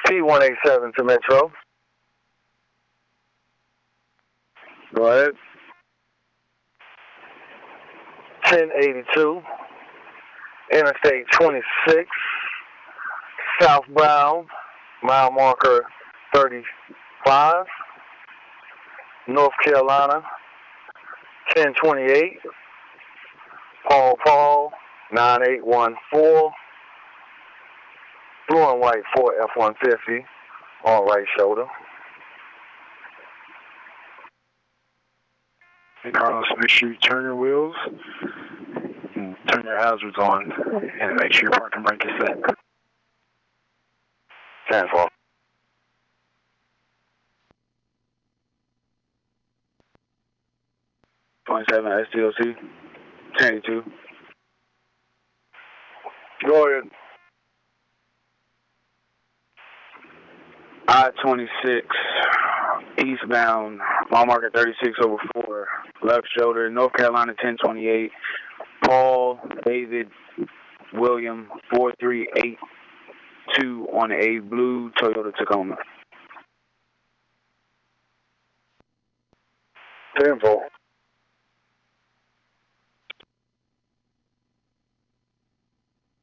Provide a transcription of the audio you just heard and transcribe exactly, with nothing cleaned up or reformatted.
T one eight seven to Metro. Go ahead. ten eighty-two. Interstate twenty-six. Southbound. Mile marker thirty-five. North Carolina. ten twenty-eight. Paul Paul. nine eight one four. Blue and white Ford F one fifty on right shoulder. Hey, Carlos, make sure you turn your wheels and turn your hazards on and make sure your parking brake is set. ten four. twenty-seven S D O C. ten eighty-two. Go ahead. I twenty-six, eastbound, mile marker thirty-six over four, left shoulder, North Carolina ten twenty-eight, Paul, David, William, four three eight two on a blue Toyota Tacoma. ten four.